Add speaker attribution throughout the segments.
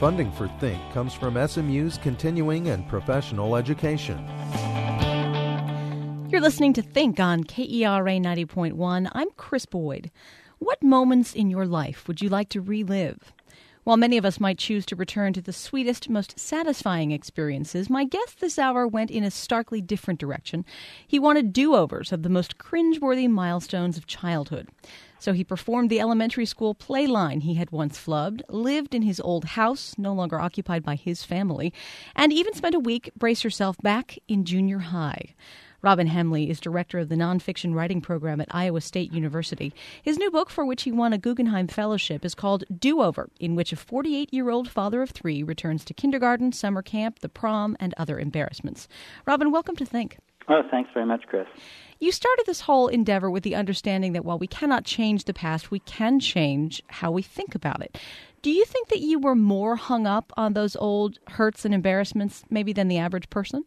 Speaker 1: Funding for Think comes from SMU's continuing and professional education.
Speaker 2: You're listening to Think on KERA 90.1. I'm Chris Boyd. What moments in your life would you like to relive? While many of us might choose to return to the sweetest, most satisfying experiences, my guest this hour went in a starkly different direction. He wanted do-overs of the most cringeworthy milestones of childhood. So he performed the elementary school play line he had once flubbed, lived in his old house, no longer occupied by his family, and even spent a week, brace yourself, back in junior high. Robin Hemley is director of the nonfiction writing program at Iowa State University. His new book, for which he won a Guggenheim Fellowship, is called Do-Over, in which a 48-year-old father of three returns to kindergarten, summer camp, the prom, and other embarrassments. Robin, welcome to Think.
Speaker 3: Oh, thanks very much, Chris.
Speaker 2: You started this whole endeavor with the understanding that while we cannot change the past, we can change how we think about it. Do you think that you were more hung up on those old hurts and embarrassments maybe than the average person?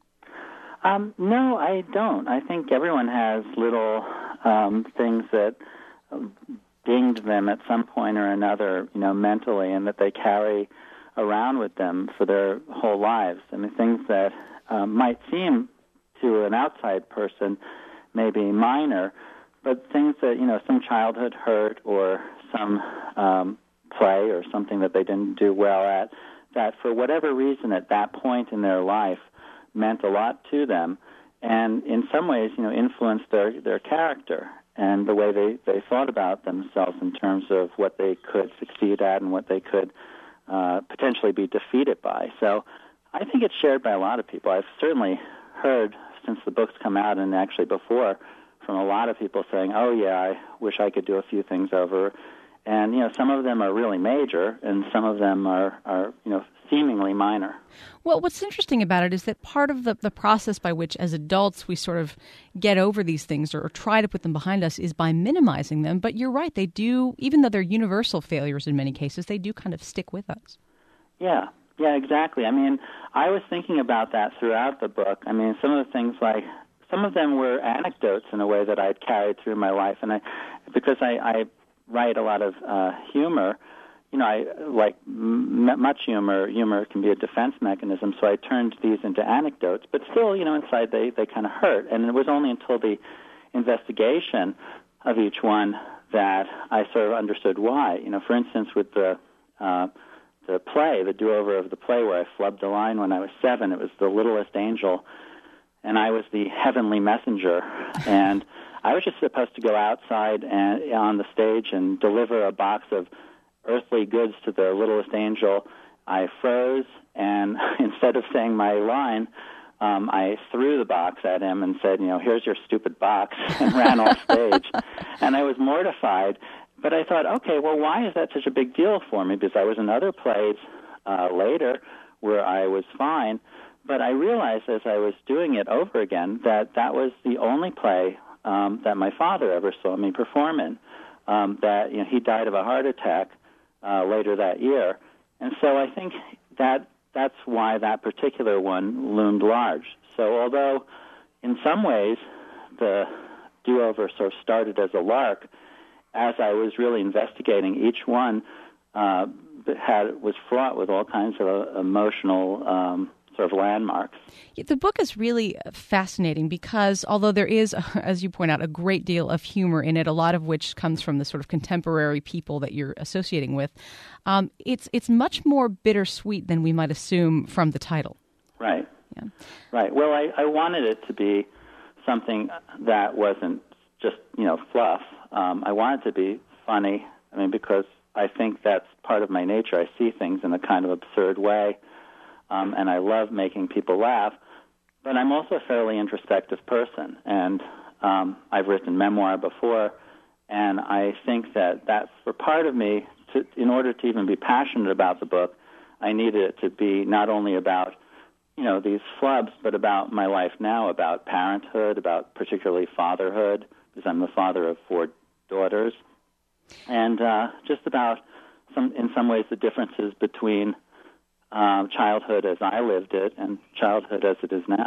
Speaker 3: No, I don't. I think everyone has little things that dinged them at some point or another, mentally, and that they carry around with them for their whole lives. I mean, things that might seem to an outside person maybe minor, but things that, some childhood hurt or some play or something that they didn't do well at, that for whatever reason at that point in their life meant a lot to them, and in some ways, influenced their character and the way they thought about themselves in terms of what they could succeed at and what they could potentially be defeated by. So I think it's shared by a lot of people. I've certainly heard since the book's come out, and actually before, from a lot of people saying, oh yeah, I wish I could do a few things over. And, some of them are really major, and some of them are seemingly minor.
Speaker 2: Well, what's interesting about it is that part of the process by which, as adults, we sort of get over these things or try to put them behind us is by minimizing them. But you're right, they do, even though they're universal failures in many cases, they do kind of stick with us.
Speaker 3: Yeah, exactly. I mean, I was thinking about that throughout the book. I mean, some of the things some of them were anecdotes in a way that I'd carried through my life. And because I write a lot of humor, I like much humor. Humor can be a defense mechanism, so I turned these into anecdotes. But still, inside they kind of hurt. And it was only until the investigation of each one that I sort of understood why. For instance, with the play, the do-over of the play where I flubbed a line when I was 7, it was The Littlest Angel, and I was the heavenly messenger. And I was just supposed to go outside and on the stage and deliver a box of earthly goods to the littlest angel. I froze, and instead of saying my line, I threw the box at him and said, here's your stupid box, and ran off stage. And I was mortified, but I thought, okay, well, why is that such a big deal for me? Because I was in other plays later where I was fine, but I realized as I was doing it over again that was the only play that my father ever saw me perform in, that he died of a heart attack later that year. And so I think that's why that particular one loomed large. So although in some ways the do-over sort of started as a lark, as I was really investigating, each one was fraught with all kinds of emotional sort of landmarks.
Speaker 2: The book is really fascinating because although there is, as you point out, a great deal of humor in it, a lot of which comes from the sort of contemporary people that you're associating with, it's much more bittersweet than we might assume from the title.
Speaker 3: Right. Yeah. Right. Well, I wanted it to be something that wasn't just, fluff. I wanted it to be funny, because I think that's part of my nature. I see things in a kind of absurd way. And I love making people laugh, but I'm also a fairly introspective person, and I've written memoir before, and I think that's for part of me, in order to even be passionate about the book, I needed it to be not only about, these flubs, but about my life now, about parenthood, about particularly fatherhood, because I'm the father of 4 daughters, and just about, in some ways, the differences between childhood as I lived it and childhood as it is now.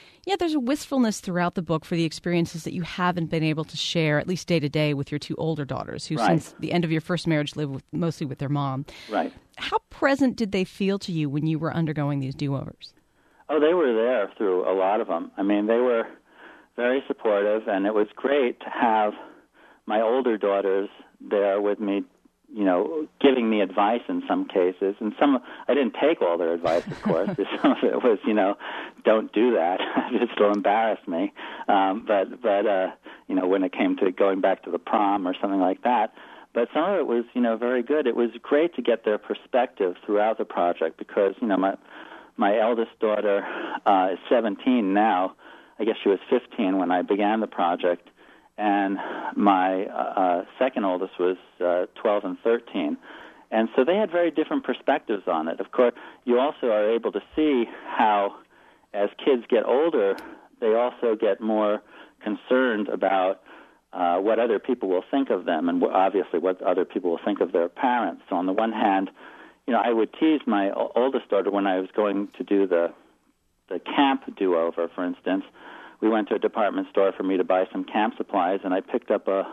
Speaker 2: Yeah, there's a wistfulness throughout the book for the experiences that you haven't been able to share, at least day to day, with your two older daughters, who since the end of your first marriage live mostly with their mom.
Speaker 3: Right.
Speaker 2: How present did they feel to you when you were undergoing these do-overs?
Speaker 3: Oh, they were there through a lot of them. I mean, they were very supportive, and it was great to have my older daughters there with me, you know, giving me advice in some cases. And I didn't take all their advice, of course. Some of it was, you know, don't do that. It'll embarrass me. But you know, when it came to going back to the prom or something like that. But some of it was, you know, very good. It was great to get their perspective throughout the project because, you know, my eldest daughter is 17 now. I guess she was 15 when I began the project. And my second oldest was 12 and 13. And so they had very different perspectives on it. Of course, you also are able to see how, as kids get older, they also get more concerned about what other people will think of them and obviously what other people will think of their parents. So on the one hand, you know, I would tease my oldest daughter when I was going to do the camp do-over, for instance. We went to a department store for me to buy some camp supplies, and I picked up a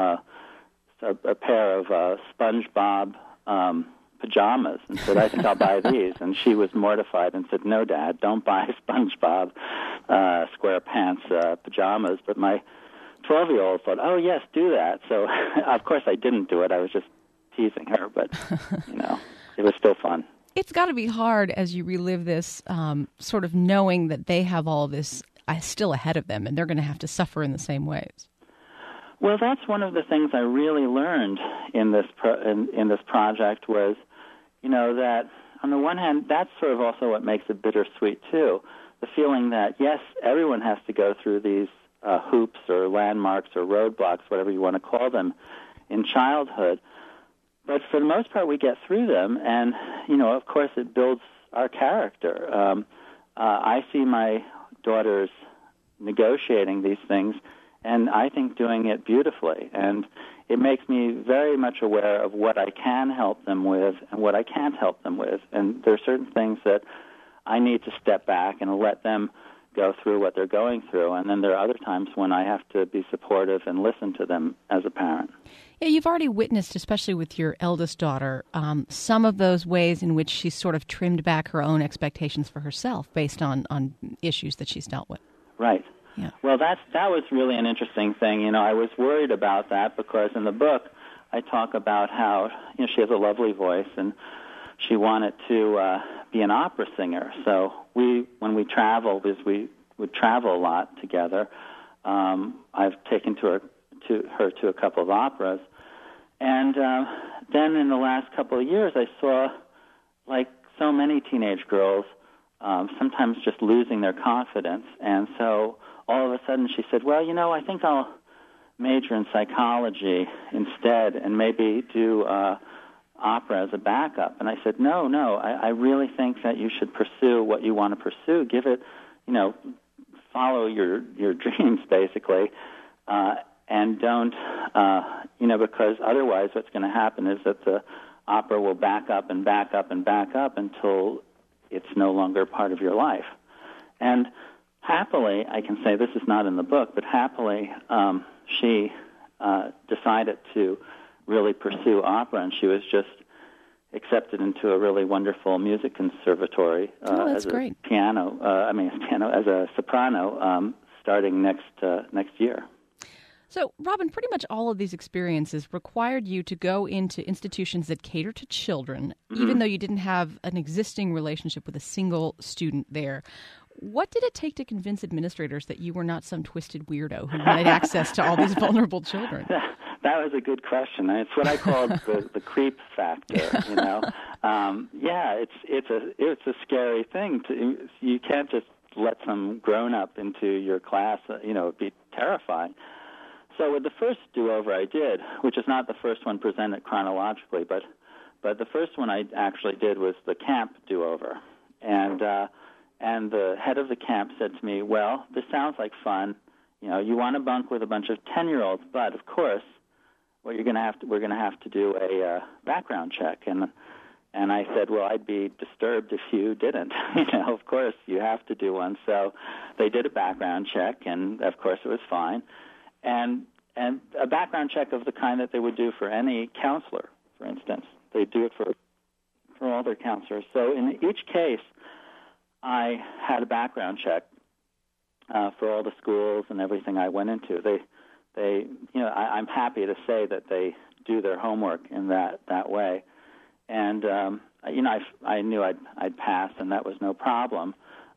Speaker 3: pair of SpongeBob pajamas and said, I think I'll buy these. And she was mortified and said, no, Dad, don't buy SpongeBob SquarePants pajamas. But my 12-year-old thought, oh, yes, do that. So, of course, I didn't do it. I was just teasing her, but, you know, it was still fun.
Speaker 2: It's got to be hard as you relive this, sort of knowing that they have all of this still ahead of them, and they're going to have to suffer in the same ways.
Speaker 3: Well, that's one of the things I really learned in this project was, you know, that on the one hand, that's sort of also what makes it bittersweet too. The feeling that yes, everyone has to go through these hoops or landmarks or roadblocks, whatever you want to call them, in childhood. But for the most part, we get through them, and you know, of course, it builds our character. I see my daughters negotiating these things, and I think doing it beautifully. And it makes me very much aware of what I can help them with and what I can't help them with. And there are certain things that I need to step back and let them go through what they're going through. And then there are other times when I have to be supportive and listen to them as a parent.
Speaker 2: Yeah, you've already witnessed, especially with your eldest daughter, some of those ways in which she's sort of trimmed back her own expectations for herself based on issues that she's dealt with.
Speaker 3: Right.
Speaker 2: Yeah.
Speaker 3: Well, that was really an interesting thing. You know, I was worried about that because in the book I talk about how, you know, she has a lovely voice and she wanted to be an opera singer. So when we travel, because we would travel a lot together, I've taken her to a couple of operas. And then in the last couple of years, I saw, like so many teenage girls, sometimes just losing their confidence. And so all of a sudden she said, well, you know, I think I'll major in psychology instead and maybe do opera as a backup. And I said, no, I really think that you should pursue what you want to pursue. Give it, you know, follow your dreams, basically. And don't, you know, because otherwise what's going to happen is that the opera will back up and back up and back up until it's no longer part of your life. And happily, I can say this is not in the book, but happily she decided to really pursue opera, and she was just accepted into a really wonderful music conservatory as a as a soprano starting next year.
Speaker 2: So, Robin, pretty much all of these experiences required you to go into institutions that cater to children, even though you didn't have an existing relationship with a single student there. What did it take to convince administrators that you were not some twisted weirdo who wanted access to all these vulnerable children?
Speaker 3: That was a good question. It's what I called the creep factor. You know, it's a scary thing. You can't just let some grown up into your class. You know, it'd be terrifying. So with the first do-over I did, which is not the first one presented chronologically, but the first one I actually did was the camp do-over, and the head of the camp said to me, "Well, this sounds like fun. You know, you want to bunk with a bunch of 10-year-olds, but of course, we're going to have to do a background check." And And I said, well, I'd be disturbed if you didn't. Of course, you have to do one. So they did a background check, and of course it was fine. And a background check of the kind that they would do for any counselor, for instance. They do it for all their counselors. So in each case, I had a background check for all the schools and everything I went into. I'm happy to say that they do their homework in that way. And I knew I'd pass, and that was no problem.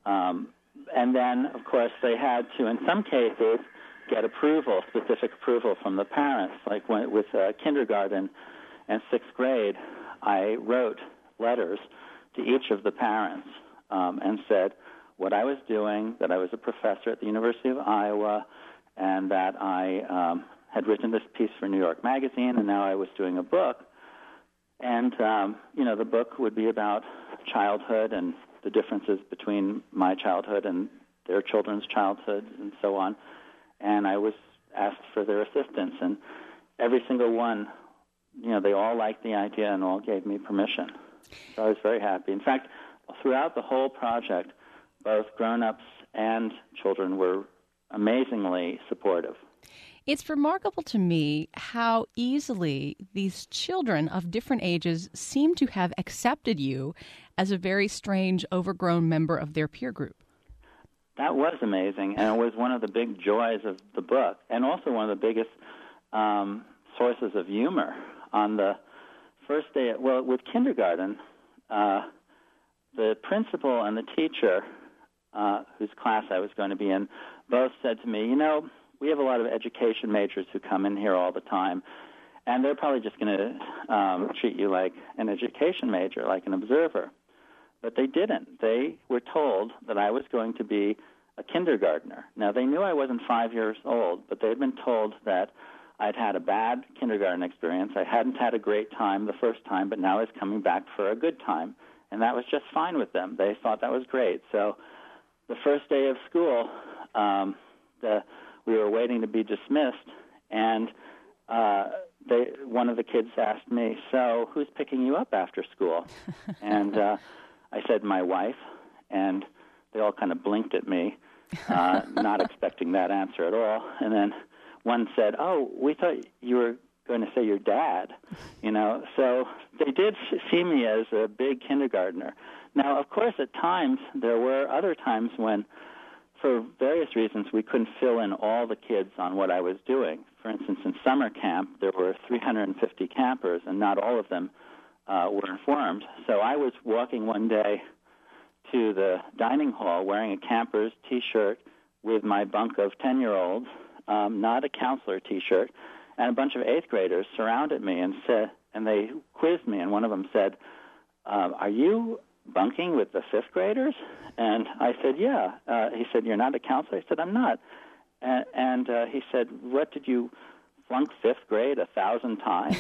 Speaker 3: And then, of course, they had to, in some cases, get specific approval from the parents. Like with kindergarten and sixth grade, I wrote letters to each of the parents and said what I was doing, that I was a professor at the University of Iowa, and that I had written this piece for New York Magazine, and now I was doing a book. And, the book would be about childhood and the differences between my childhood and their children's childhood and so on. And I was asked for their assistance. And every single one, they all liked the idea and all gave me permission. So I was very happy. In fact, throughout the whole project, both grown-ups and children were amazingly supportive.
Speaker 2: It's remarkable to me how easily these children of different ages seem to have accepted you as a very strange, overgrown member of their peer group.
Speaker 3: That was amazing, and it was one of the big joys of the book, and also one of the biggest sources of humor. On the first day, with kindergarten, the principal and the teacher, whose class I was going to be in, both said to me, we have a lot of education majors who come in here all the time, and they're probably just going to treat you like an education major, like an observer. But they didn't. They were told that I was going to be a kindergartner. Now, they knew I wasn't 5 years old, but they had been told that I'd had a bad kindergarten experience. I hadn't had a great time the first time, but now I was coming back for a good time, and that was just fine with them. They thought that was great. So the first day of school, we were waiting to be dismissed, and one of the kids asked me, so who's picking you up after school? And I said, my wife, and they all kind of blinked at me, not expecting that answer at all. And then one said, oh, we thought you were going to say your dad, So they did see me as a big kindergartner. Now, of course, at times, there were other times when, for various reasons, we couldn't fill in all the kids on what I was doing. For instance, in summer camp, there were 350 campers, and not all of them were informed. So I was walking one day to the dining hall wearing a camper's T-shirt with my bunk of 10-year-olds, not a counselor T-shirt, and a bunch of 8th graders surrounded me and they quizzed me, and one of them said, are you bunking with the 5th graders? And I said, yeah. He said, you're not a counselor? I said, I'm not. And he said, what, did you flunk 5th grade 1,000 times?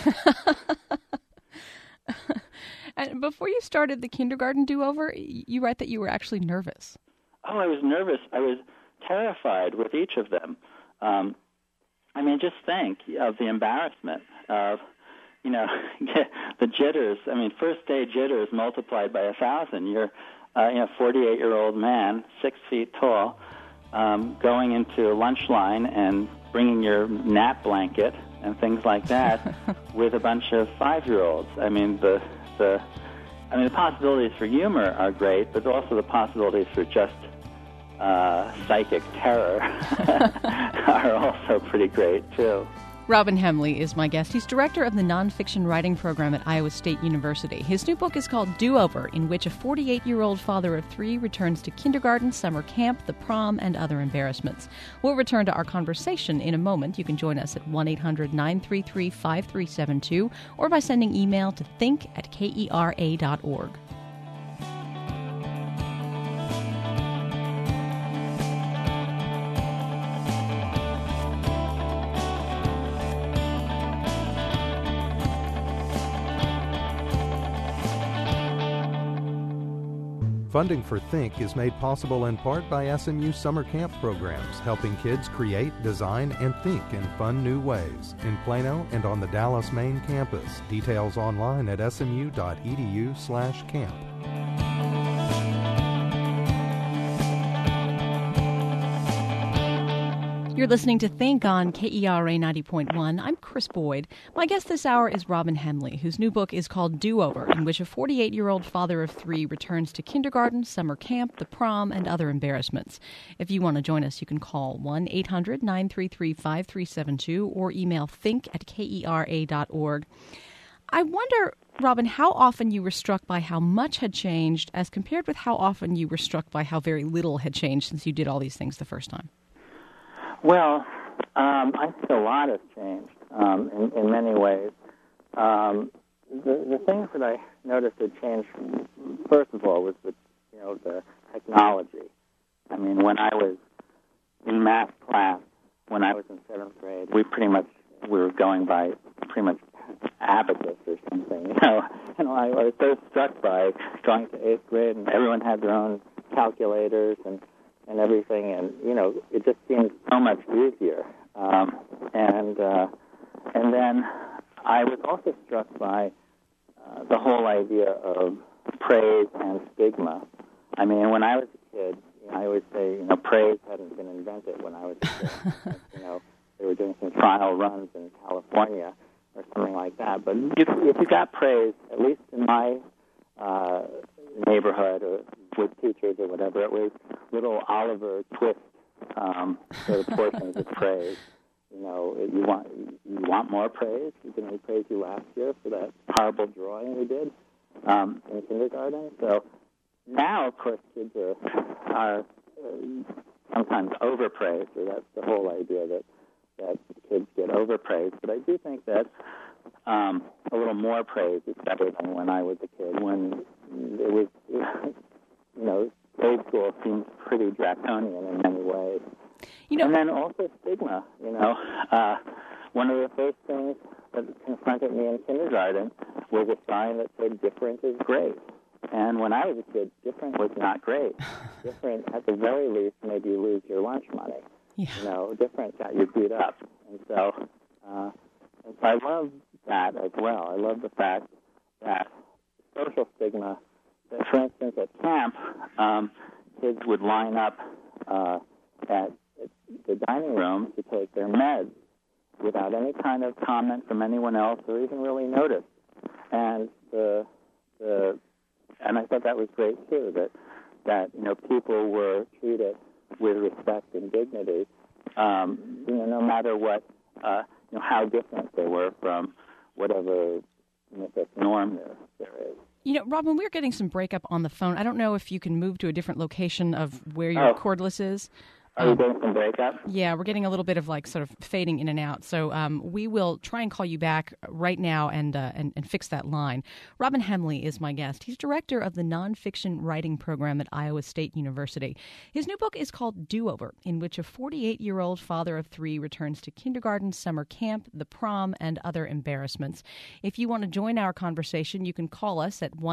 Speaker 2: And before you started the kindergarten do-over, you write that you were actually nervous.
Speaker 3: Oh, I was nervous. I was terrified with each of them. Just think of the embarrassment of, the jitters. First day jitters multiplied by 1,000. You're, 48-year-old man, 6 feet tall, going into a lunch line and bringing your nap blanket and things like that with a bunch of 5-year-olds. The possibilities for humor are great, but also the possibilities for just psychic terror are also pretty great, too.
Speaker 2: Robin Hemley is my guest. He's director of the nonfiction writing program at Iowa State University. His new book is called Do-Over, in which a 48-year-old father of 3 returns to kindergarten, summer camp, the prom, and other embarrassments. We'll return to our conversation in a moment. You can join us at 1-800-933-5372 or by sending email to think@kera.org.
Speaker 1: Funding for Think is made possible in part by SMU summer camp programs, helping kids create, design, and think in fun new ways in Plano and on the Dallas main campus. Details online at smu.edu/camp.
Speaker 2: You're listening to Think on KERA 90.1. I'm Chris Boyd. My guest this hour is Robin Hemley, whose new book is called Do-Over, in which a 48-year-old father of three returns to kindergarten, summer camp, the prom, and other embarrassments. If you want to join us, you can call 1-800-933-5372 or email think@kera.org. I wonder, Robin, how often you were struck by how much had changed as compared with how often you were struck by how very little had changed since you did all these things the first time.
Speaker 3: Well, I think a lot has changed in many ways. The things that I noticed had changed, first of all, was the technology. I mean, when I was in math class, when I was in 7th grade, we were going by pretty much abacus or something, And I was so struck by going to 8th grade, and everyone had their own calculators and everything, and it just seemed so much easier. And then I was also struck by the whole idea of praise and stigma. I mean, when I was a kid, I always say, praise hadn't been invented when I was a kid. They were doing some trial runs in California or something like that. But if you got praise, at least in my neighborhood or with teachers or whatever, it was little Oliver Twist sort of portions of praise. You want more praise? Didn't we praise you last year for that horrible drawing we did in kindergarten? So now, of course, kids are sometimes overpraised, or that's the whole idea that kids get overpraised. But I do think that a little more praise is better than when I was a kid, when it was, grade school seems pretty draconian in many ways. And then also stigma, One of the first things that confronted me in kindergarten was a sign that said different is great. And when I was a kid, different was not great. Different, at the very least, made you lose your lunch money. Yeah. Different got you beat up. And so I love that as well. I love the fact that social stigma, that, for instance, at camp, kids would line up at the dining room to take their meds without any kind of comment from anyone else or even really notice. And and I thought that was great too, that people were treated with respect and dignity, no matter what, how different they were from whatever mythic norm there is.
Speaker 2: Robin, we're getting some breakup on the phone. I don't know if you can move to a different location of where your cordless is.
Speaker 3: Are you getting some breakup?
Speaker 2: Yeah, we're getting a little bit of sort of fading in and out. So we will try and call you back right now and fix that line. Robin Hemley is my guest. He's director of the nonfiction writing program at Iowa State University. His new book is called Do-Over, in which a 48-year-old father of three returns to kindergarten, summer camp, the prom, and other embarrassments. If you want to join our conversation, you can call us at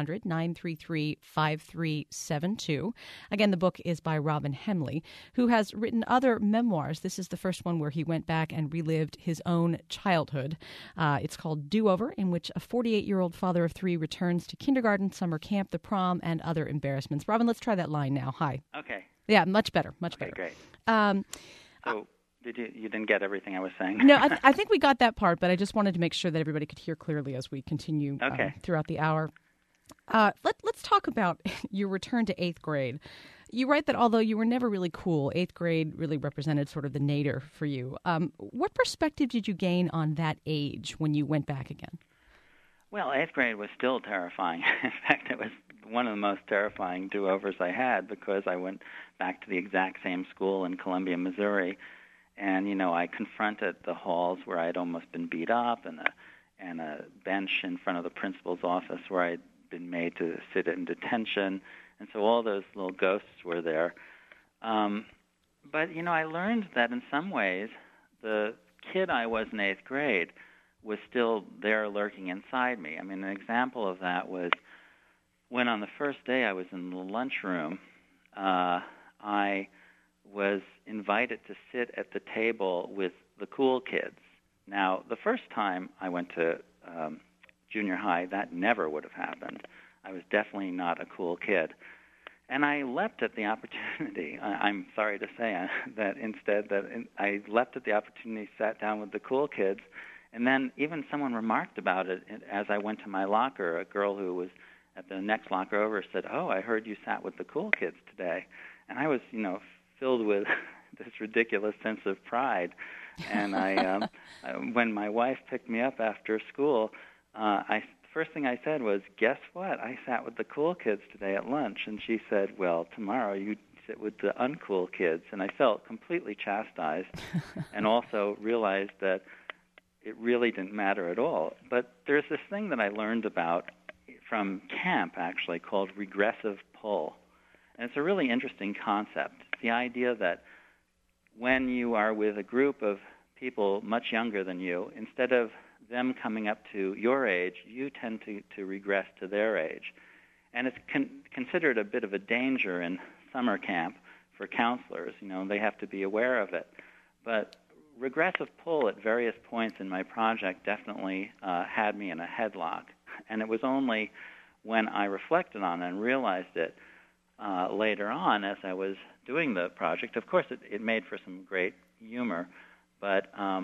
Speaker 2: 1-800-933-5372. Again, the book is by Robin Hemley, who has written other memoirs. This is the first one where he went back and relived his own childhood. It's called Do-Over, in which a 48-year-old father of three returns to kindergarten, summer camp, the prom, and other embarrassments. Robin, let's try that line now. Hi.
Speaker 3: Okay.
Speaker 2: Yeah, much better, much better.
Speaker 3: Great. So you didn't get everything I was saying?
Speaker 2: No, I think we got that part, but I just wanted to make sure that everybody could hear clearly as we continue throughout the hour. Let's talk about your return to 8th grade. You write that although you were never really cool, 8th grade really represented sort of the nadir for you. What perspective did you gain on that age when you went back again?
Speaker 4: Well, 8th grade was still terrifying. In fact, it was one of the most terrifying do-overs I had, because I went back to the exact same school in Columbia, Missouri, and, I confronted the halls where I'd almost been beat up, and a bench in front of the principal's office where I'd been made to sit in detention. And so all those little ghosts were there. But, I learned that in some ways the kid I was in 8th grade was still there lurking inside me. I mean, an example of that was when on the first day I was in the lunchroom, I was invited to sit at the table with the cool kids. Now, the first time I went to junior high, that never would have happened. I was definitely not a cool kid. And I leapt at the opportunity. I'm sorry to say that I leapt at the opportunity, sat down with the cool kids, and then even someone remarked about it as I went to my locker. A girl who was at the next locker over said, "Oh, I heard you sat with the cool kids today." And I was, filled with this ridiculous sense of pride. And when my wife picked me up after school, first thing I said was, "Guess what? I sat with the cool kids today at lunch." And she said, "Well, tomorrow you sit with the uncool kids." And I felt completely chastised and also realized that it really didn't matter at all. But there's this thing that I learned about from camp, actually, called regressive pull. And it's a really interesting concept. The idea that when you are with a group of people much younger than you, instead of them coming up to your age, you tend to regress to their age. And it's considered a bit of a danger in summer camp for counselors. They have to be aware of it. But regressive pull at various points in my project definitely had me in a headlock. And it was only when I reflected on it and realized it later on as I was doing the project. Of course, it made for some great humor, but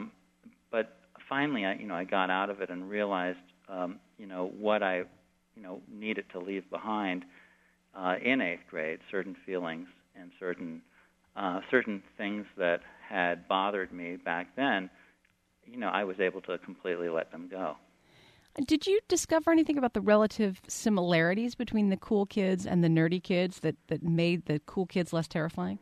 Speaker 4: finally, I got out of it and realized, what I, needed to leave behind in 8th grade, certain feelings and certain things that had bothered me back then. I was able to completely let them go.
Speaker 2: Did you discover anything about the relative similarities between the cool kids and the nerdy kids that made the cool kids less terrifying?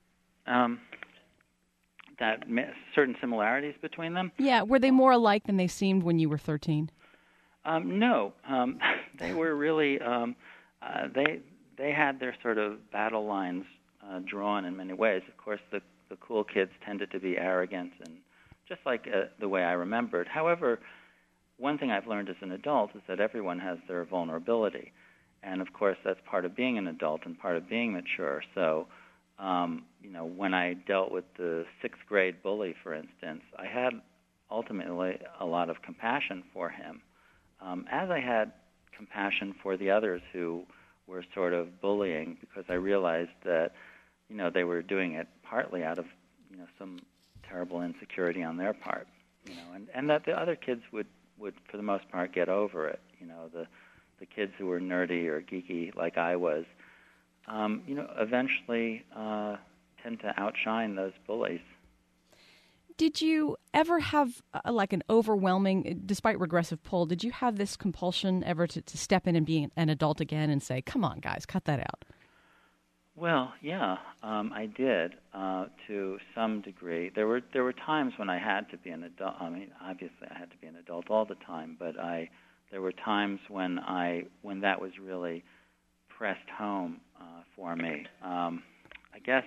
Speaker 2: Certain similarities between them? Yeah, were they more alike than they seemed when you were 13?
Speaker 4: No. They were really, they had their sort of battle lines drawn in many ways. Of course, the cool kids tended to be arrogant and just like the way I remembered. However, one thing I've learned as an adult is that everyone has their vulnerability. And, of course, that's part of being an adult and part of being mature. So, when I dealt with the 6th grade bully, for instance, I had ultimately a lot of compassion for him, as I had compassion for the others who were sort of bullying, because I realized that, they were doing it partly out of, some terrible insecurity on their part, and that the other kids would for the most part get over it. The kids who were nerdy or geeky like I was, eventually tend to outshine those bullies.
Speaker 2: Did you ever have like an overwhelming, despite regressive pull, did you have this compulsion ever to step in and be an adult again and say, "Come on, guys, cut that out"?
Speaker 4: Well, yeah, I did to some degree. There were times when I had to be an adult. I mean, obviously, I had to be an adult all the time, but there were times when that was really pressed home for me. I guess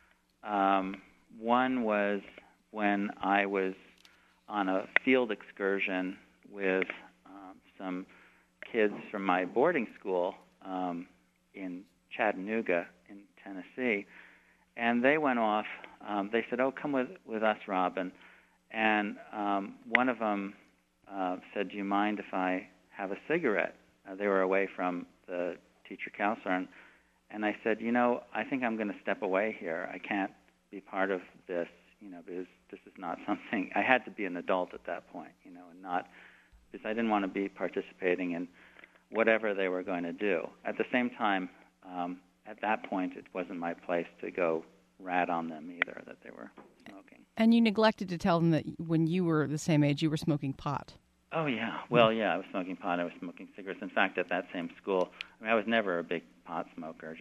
Speaker 4: one was when I was on a field excursion with some kids from my boarding school in Chattanooga in Tennessee, and they went off. They said, "Oh, come with us, Robin." And one of them said, "Do you mind if I have a cigarette?" They were away from the teacher counselor, and I said, "I think I'm going to step away here. I can't be part of this, because this is not something." I had to be an adult at that point, and not because I didn't want to be participating in whatever they were going to do. At the same time, at that point, it wasn't my place to go rat on them either that they were smoking.
Speaker 2: And you neglected to tell them that when you were the same age, you were smoking pot.
Speaker 4: Oh, yeah. Well, yeah, I was smoking pot. I was smoking cigarettes. In fact, at that same school, I was never a big pot smoker.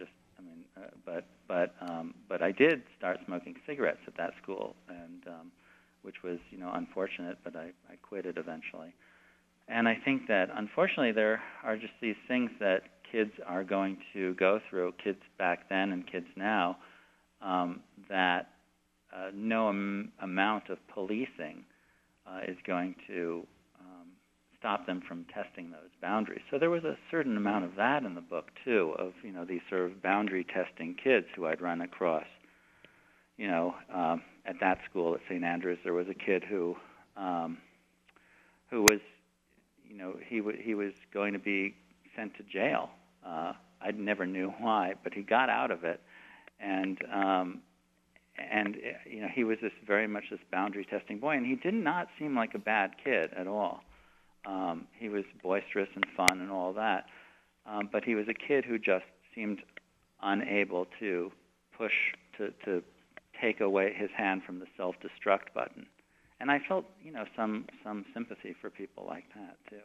Speaker 4: But I did start smoking cigarettes at that school, and which was, unfortunate. But I quit it eventually. And I think that, unfortunately, there are just these things that kids are going to go through, kids back then and kids now, that no amount of policing is going to stop them from testing those boundaries. So there was a certain amount of that in the book too, of these sort of boundary testing kids who I'd run across. At that school at St. Andrews, there was a kid who was, he was going to be sent to jail. I never knew why, but he got out of it, and he was very much this boundary testing boy, and he did not seem like a bad kid at all. He was boisterous and fun and all that, but he was a kid who just seemed unable to push to take away his hand from the self-destruct button. And I felt, some sympathy for people like that, too.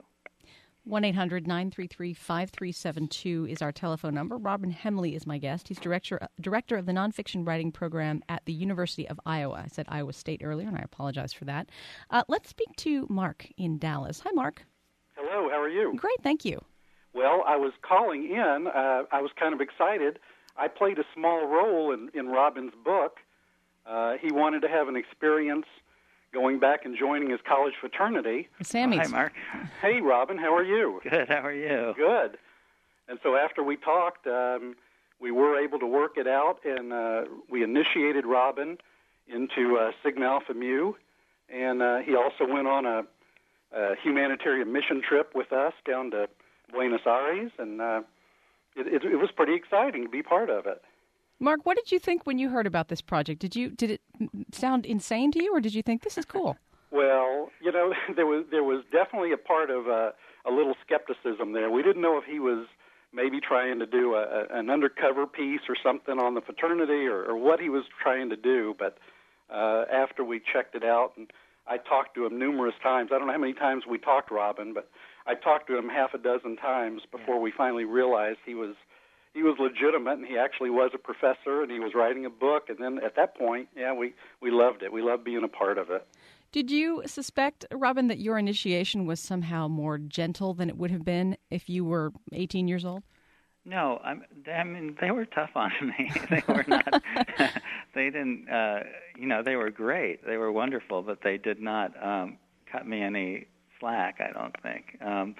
Speaker 2: 1-800-933-5372 is our telephone number. Robin Hemley is my guest. He's director of the nonfiction writing program at the University of Iowa. I said Iowa State earlier, and I apologize for that. Let's speak to Mark in Dallas. Hi, Mark.
Speaker 5: Hello, how are you?
Speaker 2: Great, thank you.
Speaker 5: Well, I was calling in. I was kind of excited. I played a small role in Robin's book. He wanted to have an experience going back and joining his college fraternity.
Speaker 2: Sammy's.
Speaker 4: Hi, Mark.
Speaker 5: Hey, Robin, how are you?
Speaker 4: Good, how are you?
Speaker 5: Good. And so after we talked, we were able to work it out, and we initiated Robin into Sigma Alpha Mu, and he also went on a humanitarian mission trip with us down to Buenos Aires, and it was pretty exciting to be part of it.
Speaker 2: Mark, what did you think when you heard about this project? Did it sound insane to you, or did you think this is cool?
Speaker 5: Well, there was definitely a part of a little skepticism there. We didn't know if he was maybe trying to do an undercover piece or something on the fraternity or what he was trying to do. But after we checked it out, and I talked to him numerous times. I don't know how many times we talked, Robin, but I talked to him half a dozen times before we finally realized he was legitimate, and he actually was a professor, and he was writing a book. And then at that point, we loved it. We loved being a part of it.
Speaker 2: Did you suspect, Robin, that your initiation was somehow more gentle than it would have been if you were 18 years old?
Speaker 4: No, I mean, they were tough on me. They were not. They didn't. They were great. They were wonderful, but they did not cut me any slack, I don't think.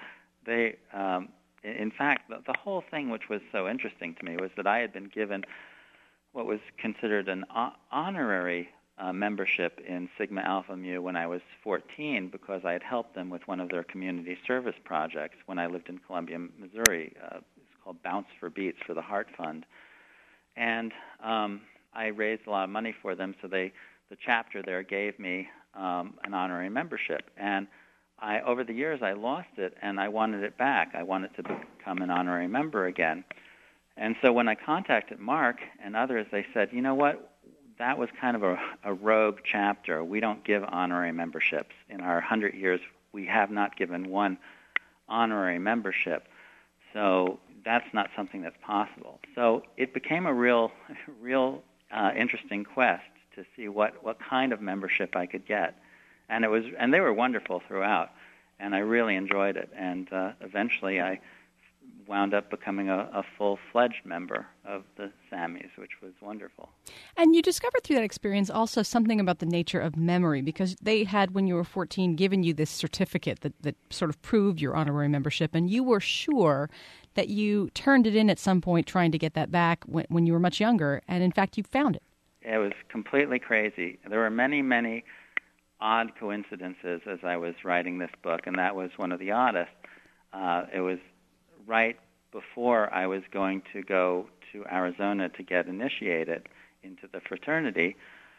Speaker 4: In fact, the whole thing, which was so interesting to me, was that I had been given what was considered an honorary membership in Sigma Alpha Mu when I was 14, because I had helped them with one of their community service projects when I lived in Columbia, Missouri. It's called Bounce for Beats for the Heart Fund. And I raised a lot of money for them, so the chapter there gave me an honorary membership. And over the years, I lost it, and I wanted it back. I wanted to become an honorary member again. And so when I contacted Mark and others, they said, you know what, that was kind of a rogue chapter. We don't give honorary memberships. In our 100 years, we have not given one honorary membership. So that's not something that's possible. So it became a real interesting quest to see what kind of membership I could get. And they were wonderful throughout, and I really enjoyed it. And eventually, I wound up becoming a full-fledged member of the Sammys, which was wonderful.
Speaker 2: And you discovered through that experience also something about the nature of memory, because they had, when you were 14, given you this certificate that sort of proved your honorary membership, and you were sure that you turned it in at some point trying to get that back when you were much younger, and in fact, you found it.
Speaker 4: It was completely crazy. There were many, many odd coincidences as I was writing this book, and that was one of the oddest. It was right before I was going to go to Arizona to get initiated into the fraternity.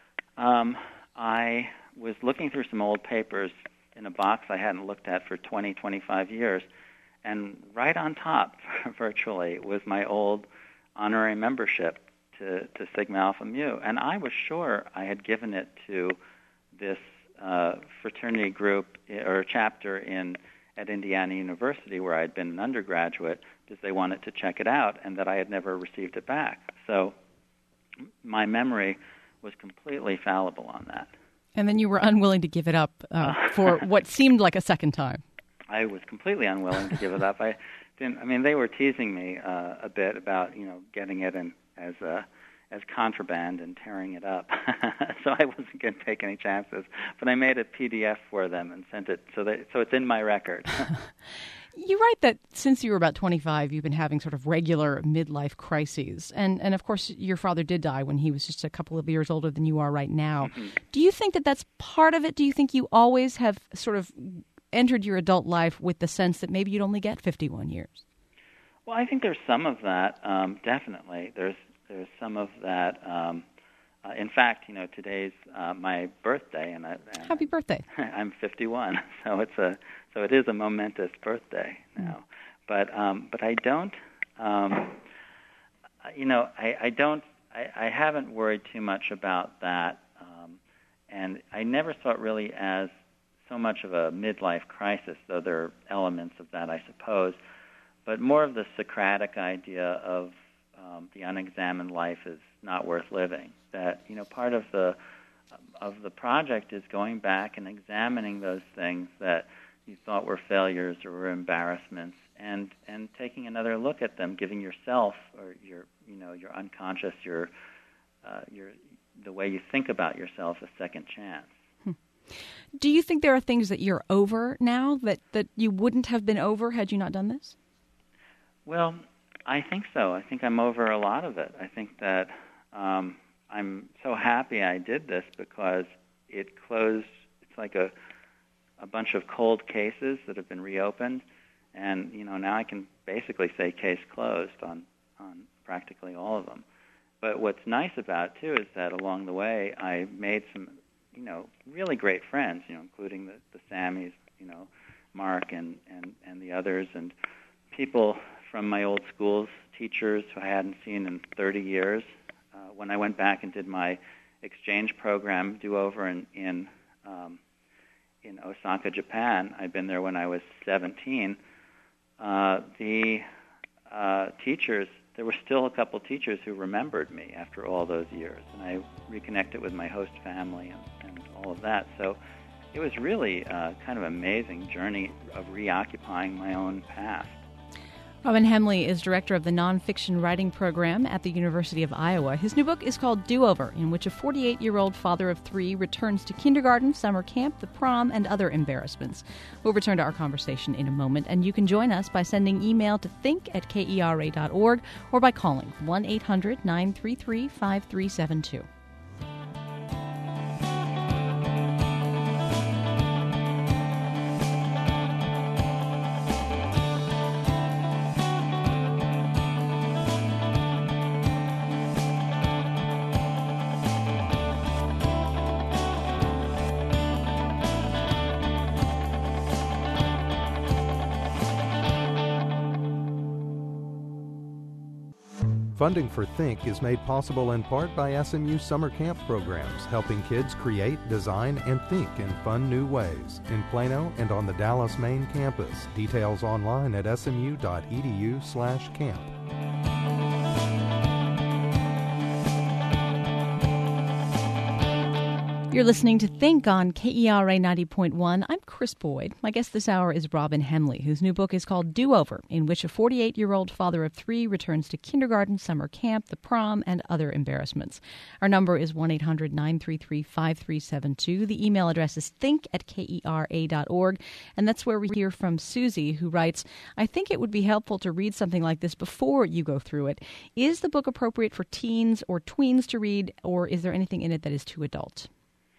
Speaker 4: I was looking through some old papers in a box I hadn't looked at for 20, 25 years, and right on top, virtually, was my old honorary membership to Sigma Alpha Mu. And I was sure I had given it to this fraternity group or chapter at Indiana University, where I had been an undergraduate, because they wanted to check it out, and that I had never received it back. So my memory was completely fallible on that.
Speaker 2: And then you were unwilling to give it up for what seemed like a second time.
Speaker 4: I was completely unwilling to give it up. They were teasing me a bit about getting it in as as contraband and tearing it up. So I wasn't going to take any chances. But I made a PDF for them and sent it so it's in my record.
Speaker 2: You write that since you were about 25, you've been having sort of regular midlife crises. And of course, your father did die when he was just a couple of years older than you are right now. Mm-hmm. Do you think that that's part of it? Do you think you always have sort of entered your adult life with the sense that maybe you'd only get 51 years?
Speaker 4: Well, I think there's some of that, definitely. There's some of that. In fact, today's my birthday, and
Speaker 2: happy birthday!
Speaker 4: I'm 51, so it is a momentous birthday now. But I don't, I haven't worried too much about that, and I never saw it really as so much of a midlife crisis, though there are elements of that, I suppose, but more of the Socratic idea of the unexamined life is not worth living. That part of the project is going back and examining those things that you thought were failures or were embarrassments, and taking another look at them, giving yourself or your unconscious, the way you think about yourself a second chance.
Speaker 2: Do you think there are things that you're over now that you wouldn't have been over had you not done this?
Speaker 4: Well, I think so. I think I'm over a lot of it. I think that I'm so happy I did this because it closed. It's like a bunch of cold cases that have been reopened, and now I can basically say case closed on practically all of them. But what's nice about it, too, is that along the way I made some really great friends, including the Sammys, Mark and the others, and people from my old schools, teachers who I hadn't seen in 30 years. When I went back and did my exchange program do-over in Osaka, Japan, I'd been there when I was 17, the teachers, there were still a couple teachers who remembered me after all those years, and I reconnected with my host family and all of that. So it was really kind of an amazing journey of reoccupying my own past.
Speaker 2: Robin Hemley is director of the nonfiction writing program at the University of Iowa. His new book is called Do-Over, in which a 48-year-old father of three returns to kindergarten, summer camp, the prom, and other embarrassments. We'll return to our conversation in a moment, and you can join us by sending email to think@kera.org or by calling 1-800-933-5372.
Speaker 1: Funding for Think is made possible in part by SMU summer camp programs, helping kids create, design, and think in fun new ways in Plano and on the Dallas main campus. Details online at smu.edu/camp.
Speaker 2: You're listening to Think on KERA 90.1. I'm Chris Boyd. My guest this hour is Robin Hemley, whose new book is called Do-Over, in which a 48-year-old father of three returns to kindergarten, summer camp, the prom, and other embarrassments. Our number is 1-800-933-5372. The email address is think@kera.org, and that's where we hear from Susie, who writes, I think it would be helpful to read something like this before you go through it. Is the book appropriate for teens or tweens to read, or is there anything in it that is too adult?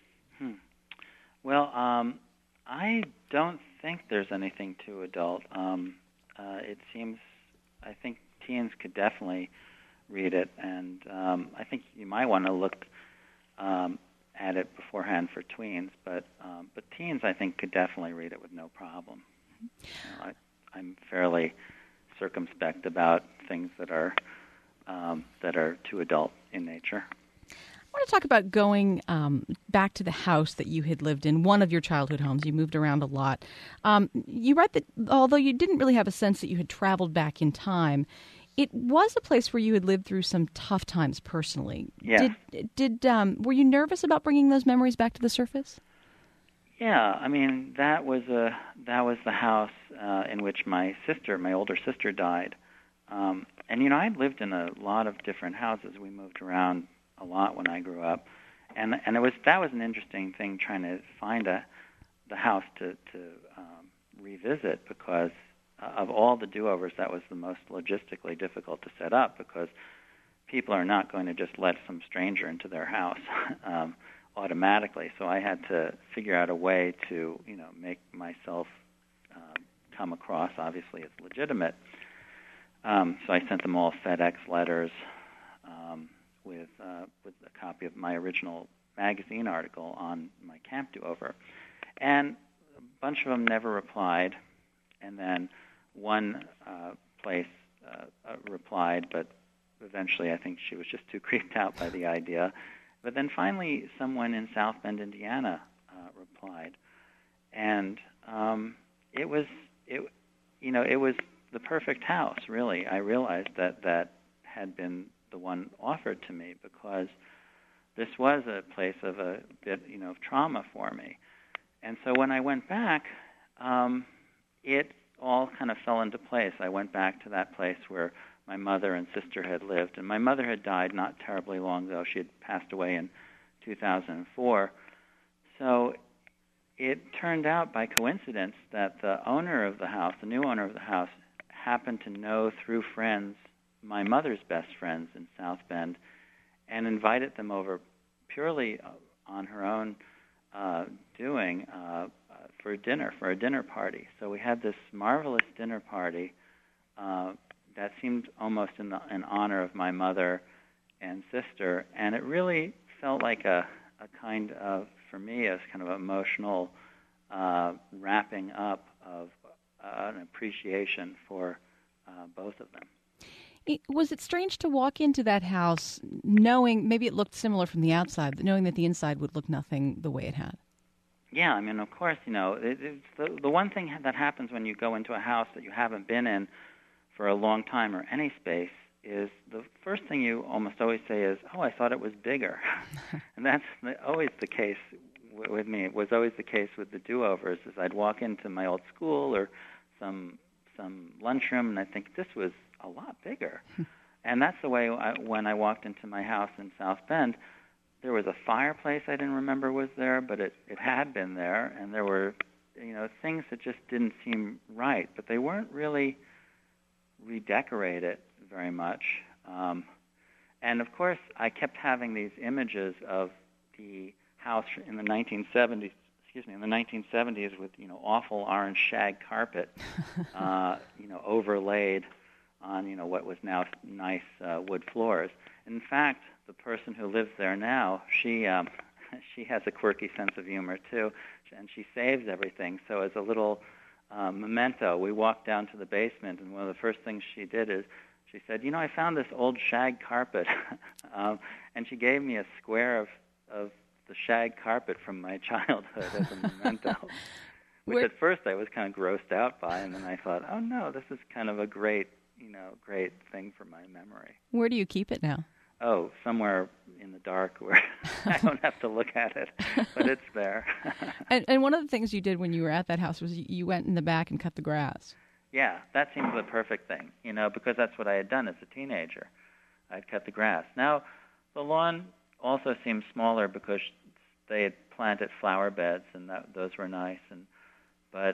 Speaker 4: Well, I don't think there's anything too adult. It seems, I think teens could definitely read it, and I think you might want to look at it beforehand for tweens, but teens, I think, could definitely read it with no problem. I'm fairly circumspect about things that are too adult in nature.
Speaker 2: I want to talk about going back to the house that you had lived in, one of your childhood homes. You moved around a lot. You write that although you didn't really have a sense that you had traveled back in time, it was a place where you had lived through some tough times personally.
Speaker 4: Yeah.
Speaker 2: Were you nervous about bringing those memories back to the surface?
Speaker 4: Yeah, I mean that was the house in which my older sister, died. And, you know, I'd lived in a lot of different houses. We moved around a lot when I grew up. And that was an interesting thing, trying to find the house to revisit, because of all the do-overs, that was the most logistically difficult to set up, because people are not going to just let some stranger into their house automatically. So I had to figure out a way to, you know, make myself come across, obviously, as legitimate. So I sent them all FedEx letters with a copy of my original magazine article on my camp do-over. And a bunch of them never replied. And then one place replied, but eventually I think she was just too creeped out by the idea. But then finally someone in South Bend, Indiana replied. And it was the perfect house, really. I realized that had been the one offered to me, because this was a place of a bit, you know, of trauma for me. And so when I went back, it all kind of fell into place. I went back to that place where my mother and sister had lived. And my mother had died not terribly long ago. She had passed away in 2004. So it turned out by coincidence that the owner of the house, the new owner of the house, happened to know through friends my mother's best friends in South Bend, and invited them over purely on her own doing for a dinner party. So we had this marvelous dinner party that seemed almost in honor of my mother and sister, and it really felt like a kind of, for me, as kind of emotional wrapping up of an appreciation for both of them.
Speaker 2: Was it strange to walk into that house knowing, maybe it looked similar from the outside, but knowing that the inside would look nothing the way it had?
Speaker 4: Yeah, I mean, of course, you know, it's the one thing that happens when you go into a house that you haven't been in for a long time, or any space, is the first thing you almost always say is, "Oh, I thought it was bigger." And that's always the case with me. It was always the case with the do-overs, is I'd walk into my old school or some lunchroom, and I think this was a lot bigger. And that's the way when I walked into my house in South Bend, there was a fireplace I didn't remember was there, but it had been there, and there were, you know, things that just didn't seem right, but they weren't really redecorated very much. And of course, I kept having these images of the house in the 1970s. In the 1970s, with, you know, awful orange shag carpet, you know, overlaid on, you know, what was now nice wood floors. In fact, the person who lives there now, she has a quirky sense of humor too, and she saves everything. So as a little memento, we walked down to the basement, and one of the first things she did is she said, "You know, I found this old shag carpet," and she gave me a square of the shag carpet from my childhood as a memento, which at first I was kind of grossed out by, and then I thought, oh no, this is kind of a great thing for my memory.
Speaker 2: Where do you keep it now?
Speaker 4: Oh, somewhere in the dark where I don't have to look at it, but it's there.
Speaker 2: And one of the things you did when you were at that house was you went in the back and cut the grass. Yeah,
Speaker 4: that seemed the perfect thing, you know, because that's what I had done as a teenager. I'd cut the grass. Now, the lawn also seemed smaller because they had planted flower beds, and those were nice. So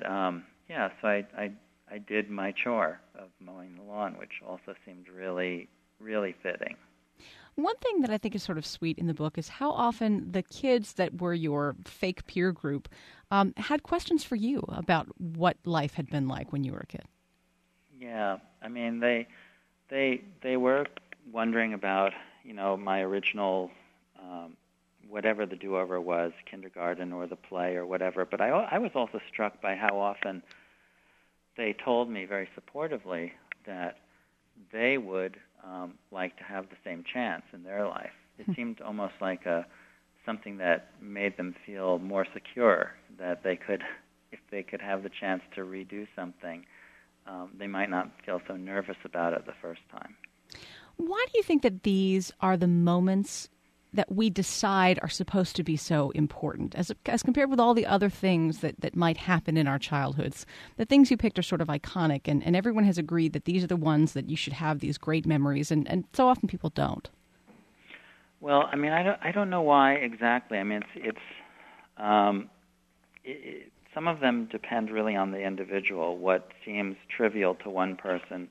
Speaker 4: I did my chore of mowing the lawn, which also seemed really, really fitting.
Speaker 2: One thing that I think is sort of sweet in the book is how often the kids that were your fake peer group had questions for you about what life had been like when you were a kid.
Speaker 4: Yeah, I mean, they were wondering about, you know, my original whatever the do-over was, kindergarten or the play or whatever. But I was also struck by how often they told me very supportively that they would like to have the same chance in their life. It seemed almost like something that made them feel more secure, that they could, if they could have the chance to redo something, they might not feel so nervous about it the first time.
Speaker 2: Why do you think that these are the moments that we decide are supposed to be so important, as compared with all the other things that might happen in our childhoods? The things you picked are sort of iconic, and everyone has agreed that these are the ones that you should have these great memories, and so often people don't.
Speaker 4: Well, I mean, I don't know why exactly. I mean, some of them depend really on the individual. What seems trivial to one person,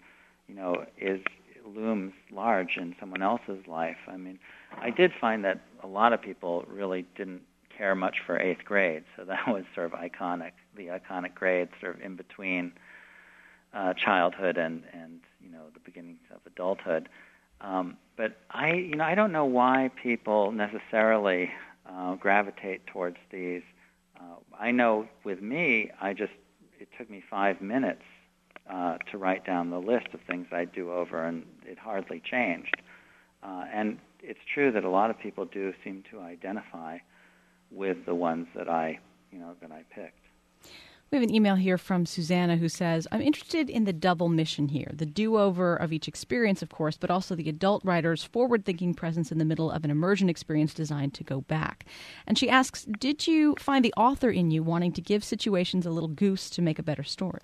Speaker 4: looms large in someone else's life. I mean, I did find that a lot of people really didn't care much for 8th grade, so that was sort of iconic, the iconic grade sort of in between childhood and the beginnings of adulthood. But I don't know why people necessarily gravitate towards these. I know with me, it took me 5 minutes to write down the list of things I'd do over, and it hardly changed. And it's true that a lot of people do seem to identify with the ones that I picked.
Speaker 2: We have an email here from Susanna who says, I'm interested in the double mission here, the do-over of each experience, of course, but also the adult writer's forward-thinking presence in the middle of an immersion experience designed to go back. And she asks, did you find the author in you wanting to give situations a little goose to make a better story?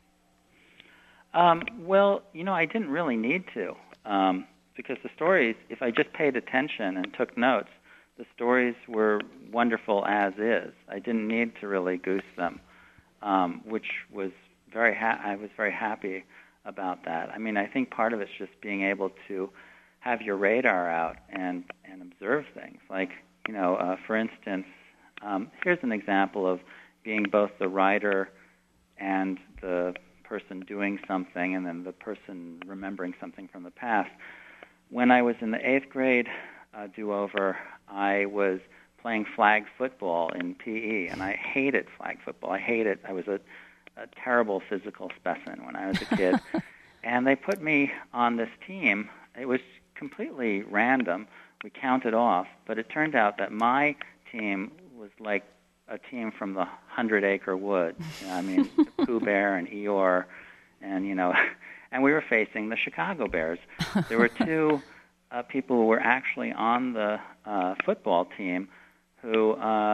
Speaker 4: Well, I didn't really need to, because the stories, if I just paid attention and took notes, the stories were wonderful as is. I didn't need to really goose them. Which was I was very happy about that. I mean, I think part of it's just being able to have your radar out and observe things. Like, for instance, here's an example of being both the writer and the person doing something, and then the person remembering something from the past. When I was in the 8th grade do-over, I was playing flag football in PE, and I hated flag football. I hated. I was a terrible physical specimen when I was a kid. And they put me on this team. It was completely random. We counted off, but it turned out that my team was like a team from the 100-Acre Woods. I mean, Pooh Bear and Eeyore, and and we were facing the Chicago Bears. There were two people who were actually on the football team who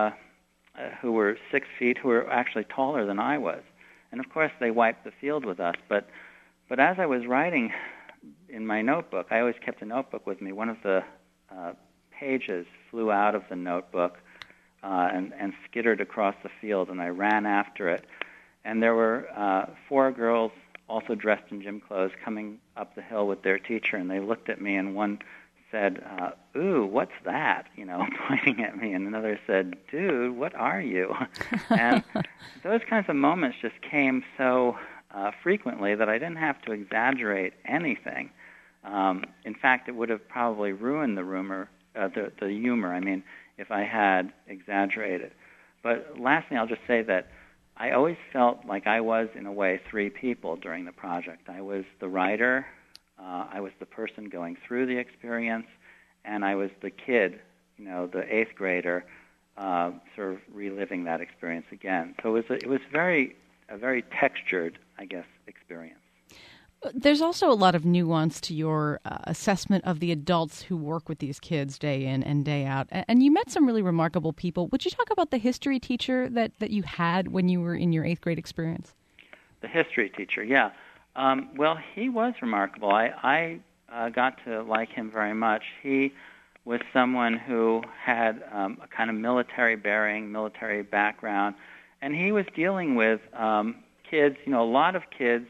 Speaker 4: were 6 feet, who were actually taller than I was. And of course they wiped the field with us. But as I was writing in my notebook, I always kept a notebook with me. One of the pages flew out of the notebook and skittered across the field, and I ran after it. And there were 4 girls also dressed in gym clothes coming up the hill with their teacher, and they looked at me, and one said, ooh, what's that? Pointing at me. And another said, dude, what are you? And those kinds of moments just came so frequently that I didn't have to exaggerate anything. In fact, it would have probably ruined the humor, I mean, if I had exaggerated. But lastly, I'll just say that I always felt like I was, in a way, 3 people during the project. I was the writer, I was the person going through the experience, and I was the kid, the 8th grader, sort of reliving that experience again. So it was a very textured, I guess, experience.
Speaker 2: There's also a lot of nuance to your assessment of the adults who work with these kids day in and day out. And you met some really remarkable people. Would you talk about the history teacher that you had when you were in your 8th grade experience? The
Speaker 4: history teacher, yeah. Well, he was remarkable. I got to like him very much. He was someone who had a kind of military bearing, military background, and he was dealing with kids, a lot of kids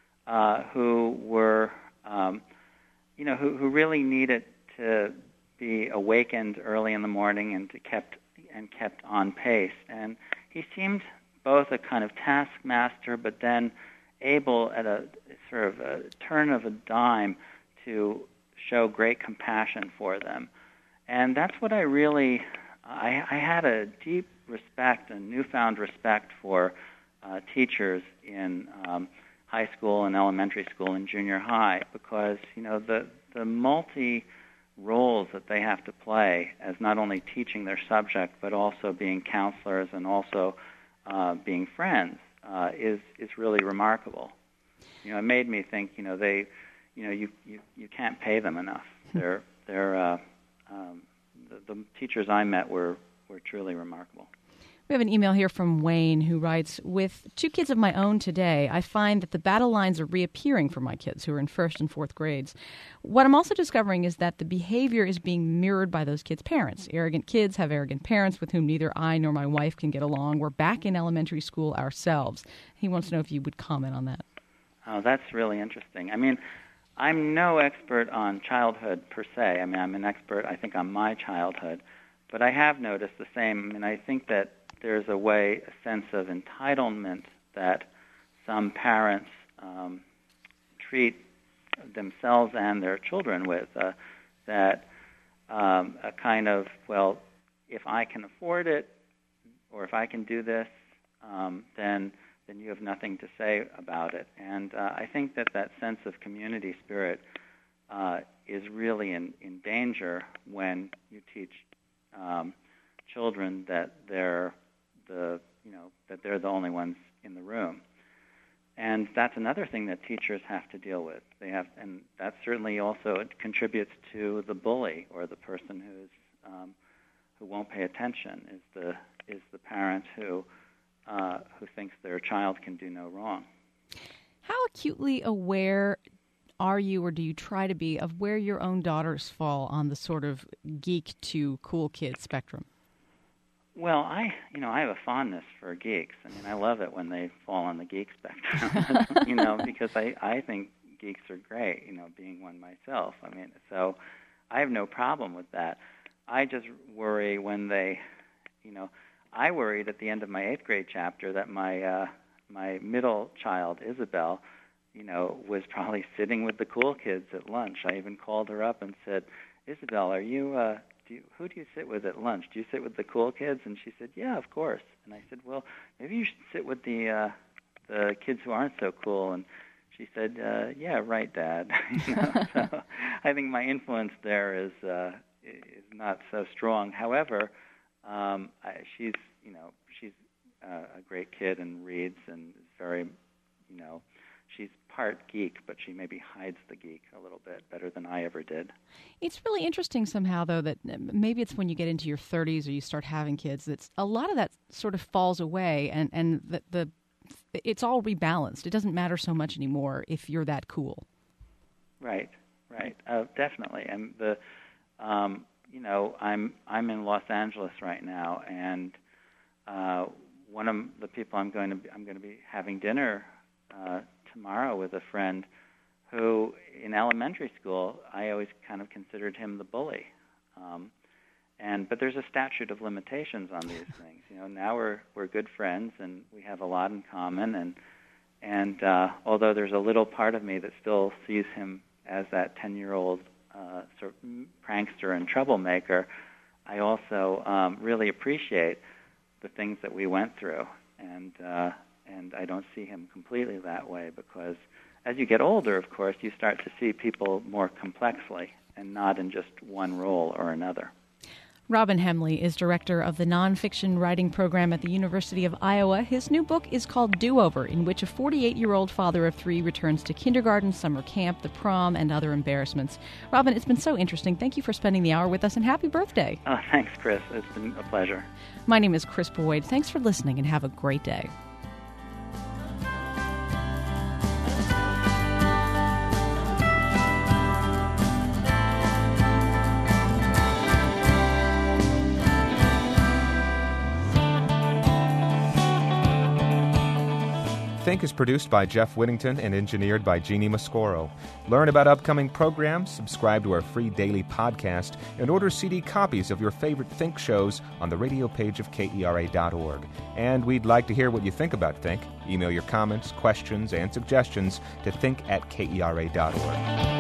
Speaker 4: who were, who really needed to be awakened early in the morning and kept on pace. And he seemed both a kind of taskmaster, but then able at a sort of a turn of a dime to show great compassion for them. And that's what I had a deep respect, a newfound respect for teachers in high school and elementary school and junior high, because the multi roles that they have to play as not only teaching their subject but also being counselors and also being friends is really remarkable. It made me think. You can't pay them enough. They're the teachers I met were truly remarkable.
Speaker 2: We have an email here from Wayne who writes, with 2 kids of my own today, I find that the battle lines are reappearing for my kids who are in 1st and 4th grades. What I'm also discovering is that the behavior is being mirrored by those kids' parents. Arrogant kids have arrogant parents with whom neither I nor my wife can get along. We're back in elementary school ourselves. He wants to know if you would comment on that.
Speaker 4: Oh, that's really interesting. I mean, I'm no expert on childhood per se. I mean, I'm an expert, I think, on my childhood. But I have noticed the same. I mean, I think that there's a sense of entitlement that some parents treat themselves and their children with, that a kind of, well, if I can afford it or if I can do this, then you have nothing to say about it. And I think that sense of community spirit is really in danger when you teach children that they're the only ones in the room. And that's another thing that teachers have to deal with. And that certainly also contributes to the bully or the person who won't pay attention. Is the parent who thinks their child can do no wrong.
Speaker 2: How acutely aware are you, or do you try to be, of where your own daughters fall on the sort of geek to cool kid spectrum?
Speaker 4: Well, I have a fondness for geeks. I mean, I love it when they fall on the geek spectrum, because I think geeks are great, being one myself. I mean, so I have no problem with that. I just worry when they, I worried at the end of my 8th grade chapter that my middle child, Isabel, was probably sitting with the cool kids at lunch. I even called her up and said, Isabel, are you... who do you sit with at lunch? Do you sit with the cool kids? And she said, yeah, of course. And I said, well, maybe you should sit with the kids who aren't so cool. And she said, yeah, right, Dad. So I think my influence there is not so strong. However, she's a great kid and reads and is very, she's part geek, but she maybe hides the geek a little bit better than I ever did.
Speaker 2: It's really interesting somehow, though, that maybe it's when you get into your 30s or you start having kids, that a lot of that sort of falls away, and it's all rebalanced. It doesn't matter so much anymore if you're that cool.
Speaker 4: Right. Definitely. And I'm in Los Angeles right now, and one of the people I'm going to be having dinner tomorrow with a friend who, in elementary school, I always kind of considered him the bully. But there's a statute of limitations on these things. Now we're good friends and we have a lot in common. And although there's a little part of me that still sees him as that 10-year-old sort of prankster and troublemaker, I also really appreciate the things that we went through. And I don't see him completely that way, because as you get older, of course, you start to see people more complexly and not in just one role or another.
Speaker 2: Robin Hemley is director of the nonfiction writing program at the University of Iowa. His new book is called Do-Over, in which a 48-year-old father of 3 returns to kindergarten, summer camp, the prom, and other embarrassments. Robin, it's been so interesting. Thank you for spending the hour with us, and happy birthday.
Speaker 4: Oh, thanks, Chris. It's been a pleasure.
Speaker 2: My name is Chris Boyd. Thanks for listening, and have a great day.
Speaker 6: Think is produced by Jeff Whittington and engineered by Jeannie Mascoro. Learn about upcoming programs, subscribe to our free daily podcast, and order CD copies of your favorite Think shows on the radio page of KERA.org. And we'd like to hear what you think about Think. Email your comments, questions, and suggestions to think@KERA.org.